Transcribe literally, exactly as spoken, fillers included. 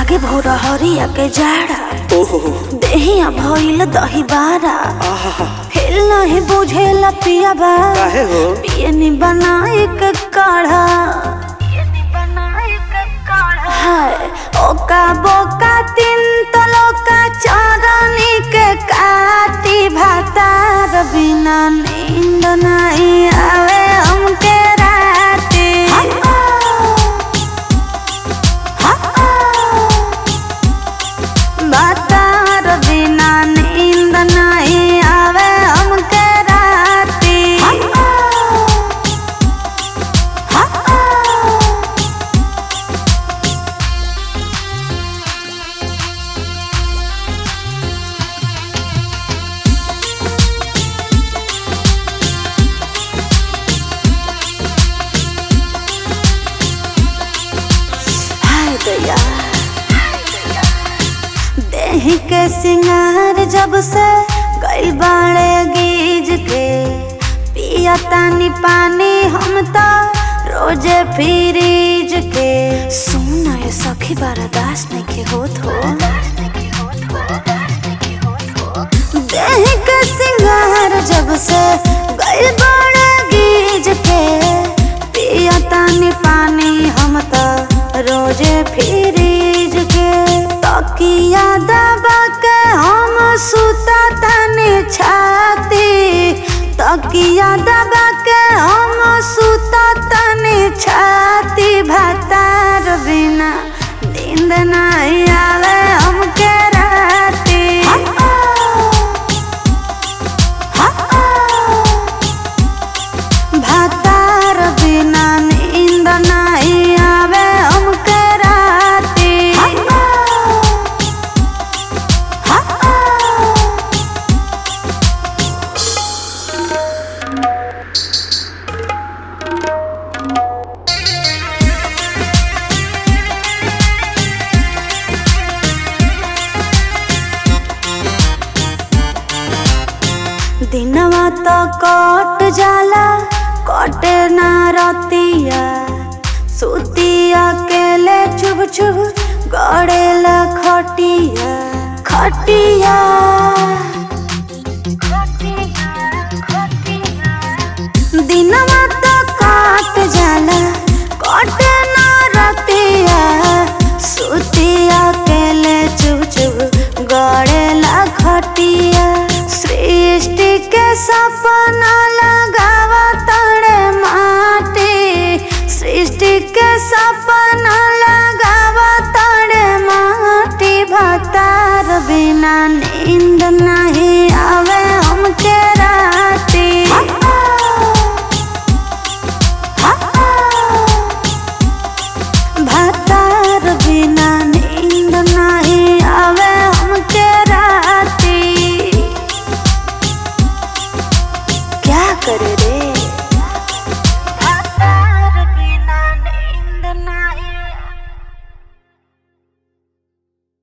लागे भोर हरिया के जाड़ा, देहिया भइल दही बारा, हिल नहीं बुझेला पिया बा, पियनी बनाए के काढ़ा। हाय ओका बोका तीन तलोका चांदनी के काटी, भातार बिना नींद नहीं आवे हमके राती। भातार बिना नींद नहीं आवे हमके राती। हाय दया देहि के सिंगार जब से गइल बाड़े गीज के, पिया तानी पानी हम तो रोजे फ्रीज के। सुना ये सखी बर्दाश्त नहीं होत हो, देहि के सिंगार जब से गइल बाड़े गीज के, पिया तानी पानी हम तो रोजे फ्रीज के। तकिया दबा के हम सुता तानी छाती, तकिया दबा के हम सुता तानी छाती। भातार बिना नींद नहीं आवे हमके राती। भातार बिना नींद नहीं आवे हमके राती। दिनवा तो कट जाला कटे ना रतिया, सुतिया अकेले चुभ चुभ गड़ेला खटिया खटिया। दिनवा तो कट जाला कटे ना रतिया, सुतिया अकेले चुभ चुभ गड़ेला खटिया। सृष्टि के सपना लगावा तड़े माटी, सृष्टि के सपना लगावा तड़े माटी। भातार बिना नींद नहीं आवे हमके राती। भातार बिना नींद नहीं आवे हमके राती। क्या करे रे।